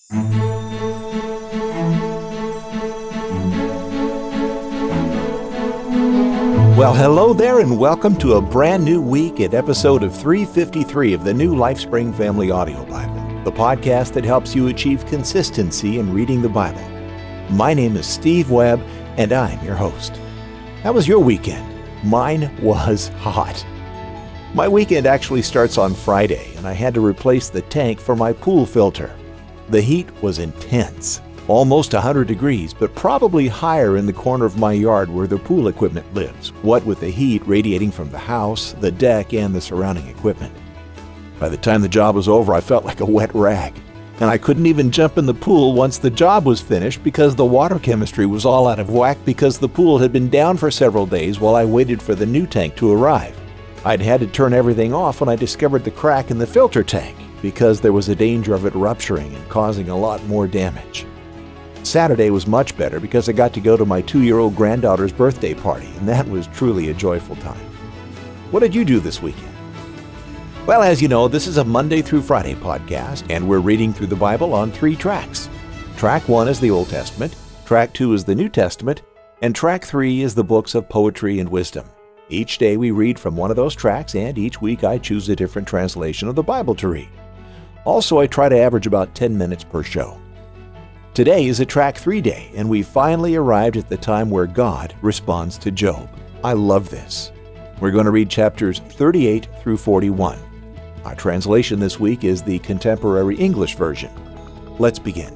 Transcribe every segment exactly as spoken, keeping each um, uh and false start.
Well, hello there, and welcome to a brand new week at episode of three fifty-three of the new LifeSpring Family Audio Bible, the podcast that helps you achieve consistency in reading the Bible. My name is Steve Webb, and I'm your host. How was your weekend? Mine was hot. My weekend actually starts on Friday, and I had to replace the tank for my pool filter. The heat was intense, almost one hundred degrees, but probably higher in the corner of my yard where the pool equipment lives, what with the heat radiating from the house, the deck, and the surrounding equipment. By the time the job was over, I felt like a wet rag, and I couldn't even jump in the pool once the job was finished because the water chemistry was all out of whack because the pool had been down for several days while I waited for the new tank to arrive. I'd had to turn everything off when I discovered the crack in the filter tank because there was a danger of it rupturing and causing a lot more damage. Saturday was much better because I got to go to my two-year-old granddaughter's birthday party, and that was truly a joyful time. What did you do this weekend? Well, as you know, this is a Monday through Friday podcast, and we're reading through the Bible on three tracks. Track one is the Old Testament, track two is the New Testament, and track three is the books of poetry and wisdom. Each day we read from one of those tracks, and each week I choose a different translation of the Bible to read. Also, I try to average about ten minutes per show. Today is a track three day, and we finally arrived at the time where God responds to Job. I love this. We're going to read chapters thirty-eight through forty-one. Our translation this week is the Contemporary English Version. Let's begin.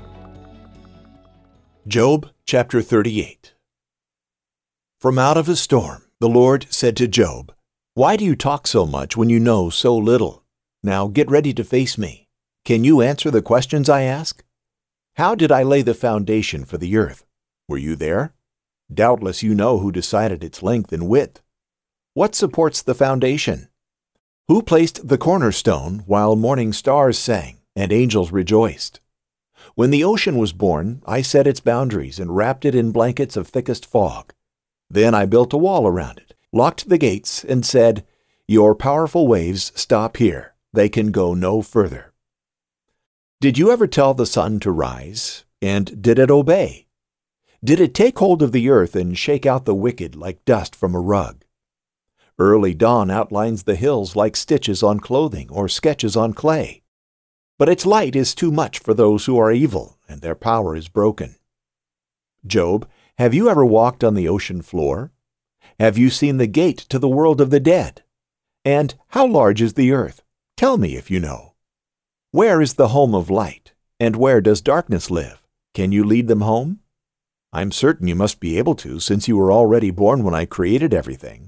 Job chapter thirty-eight. From out of a storm, the Lord said to Job, "Why do you talk so much when you know so little? Now get ready to face me. Can you answer the questions I ask? How did I lay the foundation for the earth? Were you there? Doubtless you know who decided its length and width. What supports the foundation? Who placed the cornerstone while morning stars sang and angels rejoiced? When the ocean was born, I set its boundaries and wrapped it in blankets of thickest fog. Then I built a wall around it, locked the gates, and said, 'Your powerful waves stop here. They can go no further.' Did you ever tell the sun to rise, and did it obey? Did it take hold of the earth and shake out the wicked like dust from a rug? Early dawn outlines the hills like stitches on clothing or sketches on clay. But its light is too much for those who are evil, and their power is broken. Job, have you ever walked on the ocean floor? Have you seen the gate to the world of the dead? And how large is the earth? Tell me if you know. Where is the home of light, and where does darkness live? Can you lead them home? I'm certain you must be able to, since you were already born when I created everything.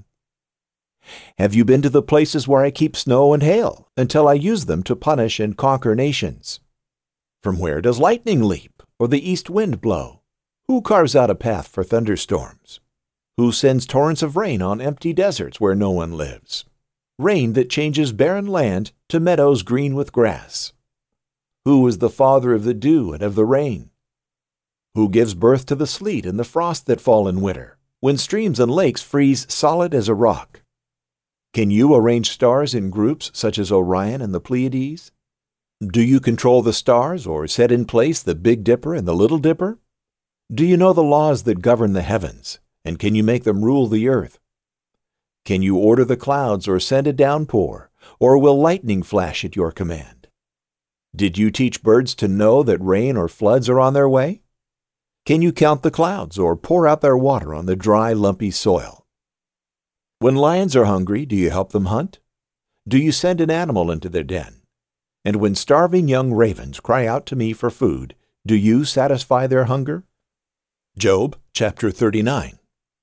Have you been to the places where I keep snow and hail, until I use them to punish and conquer nations? From where does lightning leap, or the east wind blow? Who carves out a path for thunderstorms? Who sends torrents of rain on empty deserts where no one lives? Rain that changes barren land to meadows green with grass. Who is the father of the dew and of the rain? Who gives birth to the sleet and the frost that fall in winter, when streams and lakes freeze solid as a rock? Can you arrange stars in groups such as Orion and the Pleiades? Do you control the stars or set in place the Big Dipper and the Little Dipper? Do you know the laws that govern the heavens, and can you make them rule the earth? Can you order the clouds or send a downpour, or will lightning flash at your command? Did you teach birds to know that rain or floods are on their way? Can you count the clouds or pour out their water on the dry, lumpy soil? When lions are hungry, do you help them hunt? Do you send an animal into their den? And when starving young ravens cry out to me for food, do you satisfy their hunger? Job chapter thirty-nine.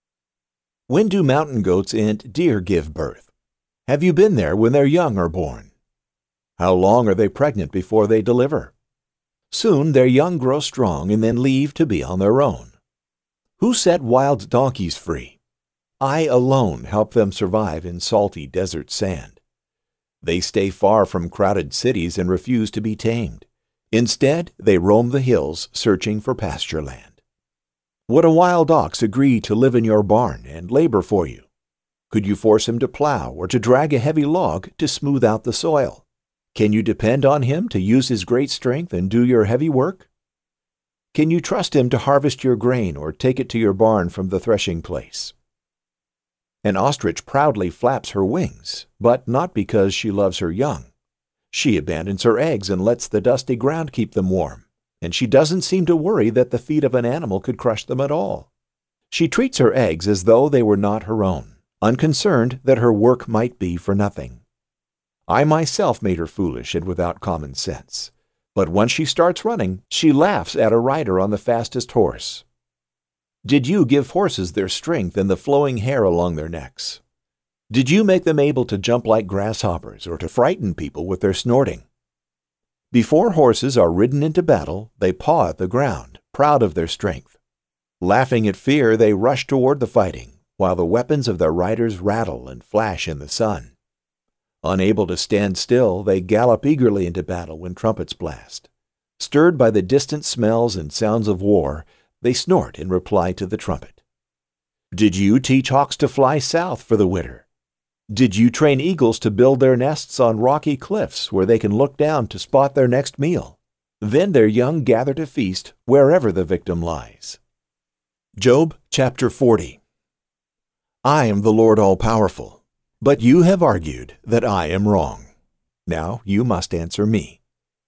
When do mountain goats and deer give birth? Have you been there when their young are born? How long are they pregnant before they deliver? Soon their young grow strong and then leave to be on their own. Who set wild donkeys free? I alone help them survive in salty desert sand. They stay far from crowded cities and refuse to be tamed. Instead, they roam the hills searching for pasture land. Would a wild ox agree to live in your barn and labor for you? Could you force him to plow or to drag a heavy log to smooth out the soil? Can you depend on him to use his great strength and do your heavy work? Can you trust him to harvest your grain or take it to your barn from the threshing place? An ostrich proudly flaps her wings, but not because she loves her young. She abandons her eggs and lets the dusty ground keep them warm, and she doesn't seem to worry that the feet of an animal could crush them at all. She treats her eggs as though they were not her own, unconcerned that her work might be for nothing. I myself made her foolish and without common sense. But once she starts running, she laughs at a rider on the fastest horse. Did you give horses their strength and the flowing hair along their necks? Did you make them able to jump like grasshoppers or to frighten people with their snorting? Before horses are ridden into battle, they paw at the ground, proud of their strength. Laughing at fear, they rush toward the fighting, while the weapons of their riders rattle and flash in the sun. Unable to stand still, they gallop eagerly into battle when trumpets blast. Stirred by the distant smells and sounds of war, they snort in reply to the trumpet. Did you teach hawks to fly south for the winter? Did you train eagles to build their nests on rocky cliffs where they can look down to spot their next meal? Then their young gather to feast wherever the victim lies. Job chapter forty. I am the Lord all-powerful. But you have argued that I am wrong. Now you must answer me.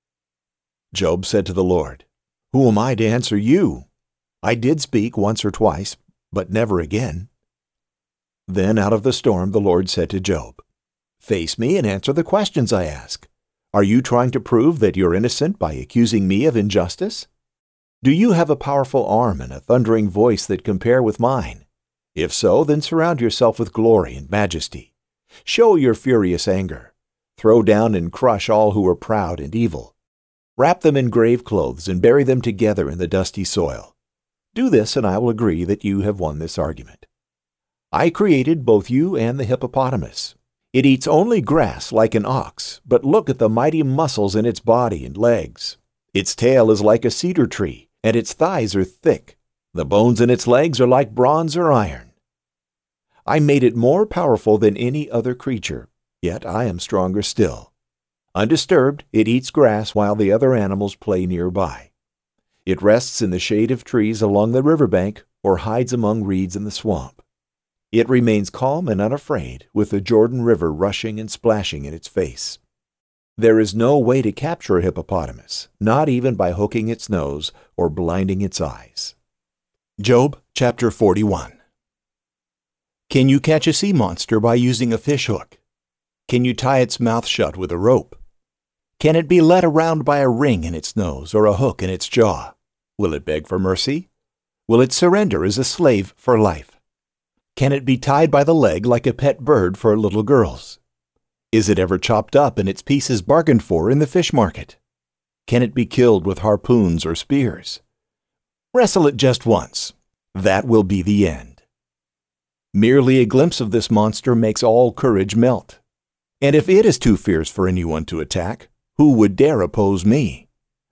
Job said to the Lord, Who am I to answer you? I did speak once or twice, but never again. Then out of the storm the Lord said to Job, Face me and answer the questions I ask. Are you trying to prove that you're innocent by accusing me of injustice? Do you have a powerful arm and a thundering voice that compare with mine? If so, then surround yourself with glory and majesty. Show your furious anger. Throw down and crush all who are proud and evil. Wrap them in grave clothes and bury them together in the dusty soil. Do this, and I will agree that you have won this argument. I created both you and the hippopotamus. It eats only grass like an ox, but look at the mighty muscles in its body and legs. Its tail is like a cedar tree, and its thighs are thick. The bones in its legs are like bronze or iron. I made it more powerful than any other creature, yet I am stronger still. Undisturbed, it eats grass while the other animals play nearby. It rests in the shade of trees along the riverbank or hides among reeds in the swamp. It remains calm and unafraid, with the Jordan River rushing and splashing in its face. There is no way to capture a hippopotamus, not even by hooking its nose or blinding its eyes. Job chapter forty-one. Can you catch a sea monster by using a fish hook? Can you tie its mouth shut with a rope? Can it be led around by a ring in its nose or a hook in its jaw? Will it beg for mercy? Will it surrender as a slave for life? Can it be tied by the leg like a pet bird for little girls? Is it ever chopped up and its pieces bargained for in the fish market? Can it be killed with harpoons or spears? Wrestle it just once. That will be the end. Merely a glimpse of this monster makes all courage melt. And if it is too fierce for anyone to attack, who would dare oppose me?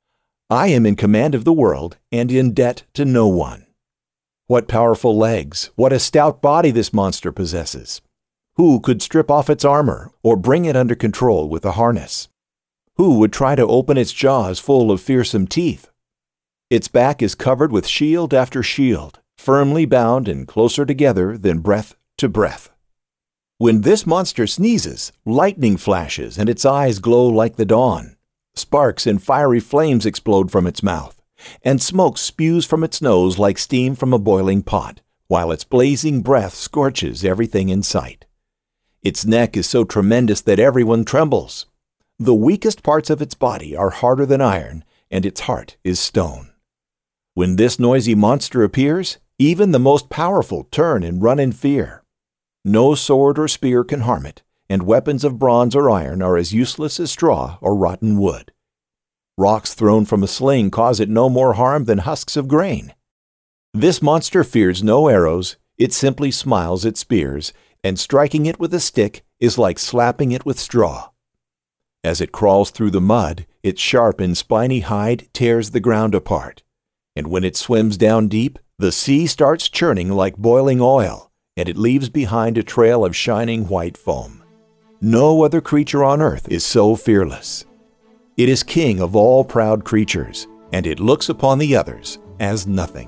I am in command of the world and in debt to no one. What powerful legs, what a stout body this monster possesses. Who could strip off its armor or bring it under control with a harness? Who would try to open its jaws full of fearsome teeth? Its back is covered with shield after shield, firmly bound and closer together than breath to breath. When this monster sneezes, lightning flashes and its eyes glow like the dawn. Sparks and fiery flames explode from its mouth, and smoke spews from its nose like steam from a boiling pot, while its blazing breath scorches everything in sight. Its neck is so tremendous that everyone trembles. The weakest parts of its body are harder than iron, and its heart is stone. When this noisy monster appears, even the most powerful turn and run in fear. No sword or spear can harm it, and weapons of bronze or iron are as useless as straw or rotten wood. Rocks thrown from a sling cause it no more harm than husks of grain. This monster fears no arrows, it simply smiles at spears, and striking it with a stick is like slapping it with straw. As it crawls through the mud, its sharp and spiny hide tears the ground apart. And when it swims down deep, the sea starts churning like boiling oil, and it leaves behind a trail of shining white foam. No other creature on earth is so fearless. It is king of all proud creatures, and it looks upon the others as nothing.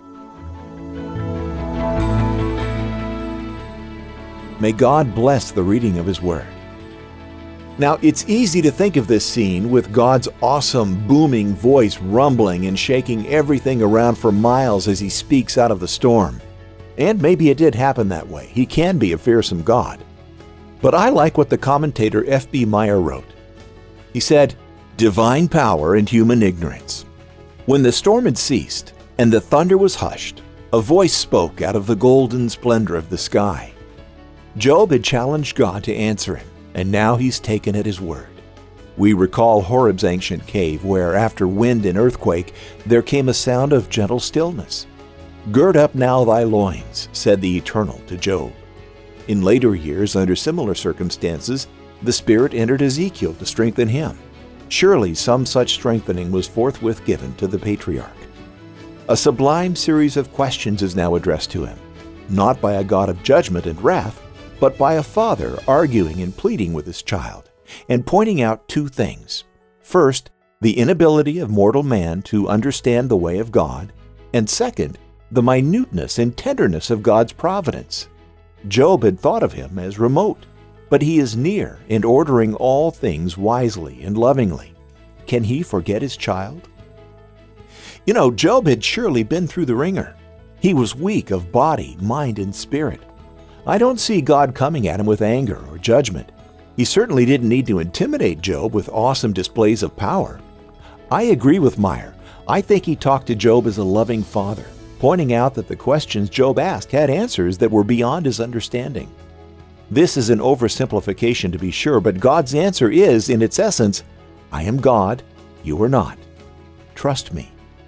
May God bless the reading of His Word. Now, it's easy to think of this scene with God's awesome, booming voice rumbling and shaking everything around for miles as He speaks out of the storm. And maybe it did happen that way. He can be a fearsome God. But I like what the commentator F B Meyer wrote. He said, "Divine power and human ignorance. When the storm had ceased and the thunder was hushed, a voice spoke out of the golden splendor of the sky. Job had challenged God to answer him, and now he's taken at His word. We recall Horeb's ancient cave where, after wind and earthquake, there came a sound of gentle stillness. 'Gird up now thy loins,' said the Eternal to Job. In later years, under similar circumstances, the Spirit entered Ezekiel to strengthen him. Surely some such strengthening was forthwith given to the patriarch. A sublime series of questions is now addressed to him, not by a God of judgment and wrath, but by a father arguing and pleading with his child, and pointing out two things. First, the inability of mortal man to understand the way of God, and second, the minuteness and tenderness of God's providence. Job had thought of Him as remote, but He is near and ordering all things wisely and lovingly. Can He forget His child? You know, Job had surely been through the ringer. He was weak of body, mind, and spirit. I don't see God coming at him with anger or judgment. He certainly didn't need to intimidate Job with awesome displays of power. I agree with Meyer. I think he talked to Job as a loving father, pointing out that the questions Job asked had answers that were beyond his understanding. This is an oversimplification to be sure, but God's answer is, in its essence, I am God, you are not. Trust me.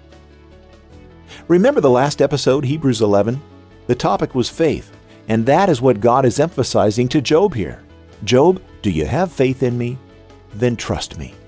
Remember the last episode, Hebrews eleven? The topic was faith, and that is what God is emphasizing to Job here. Job, do you have faith in me? Then trust me.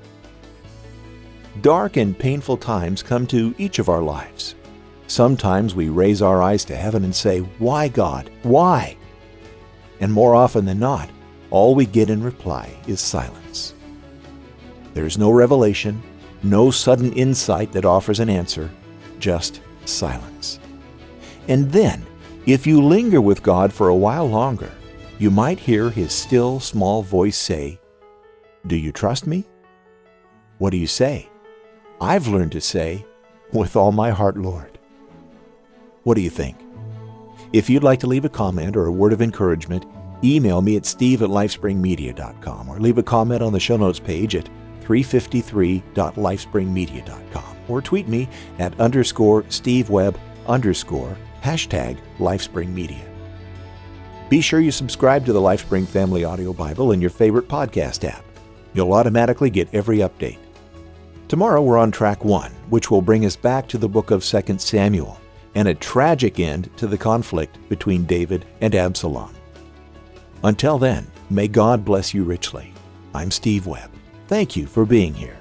Dark and painful times come to each of our lives. Sometimes we raise our eyes to heaven and say, "Why, God? Why?" And more often than not, all we get in reply is silence. There's no revelation, no sudden insight that offers an answer, just silence. And then, if you linger with God for a while longer, you might hear His still, small voice say, "Do you trust me?" What do you say? I've learned to say, "With all my heart, Lord." What do you think? If you'd like to leave a comment or a word of encouragement, email me at steve at lifespringmedia dot com or leave a comment on the show notes page at three fifty-three dot lifespringmedia dot com or tweet me at underscore stevewebb underscore hashtag lifespringmedia. Be sure you subscribe to the LifeSpring Family Audio Bible in your favorite podcast app. You'll automatically get every update. Tomorrow we're on track one, which will bring us back to the book of Second Samuel and a tragic end to the conflict between David and Absalom. Until then, may God bless you richly. I'm Steve Webb. Thank you for being here.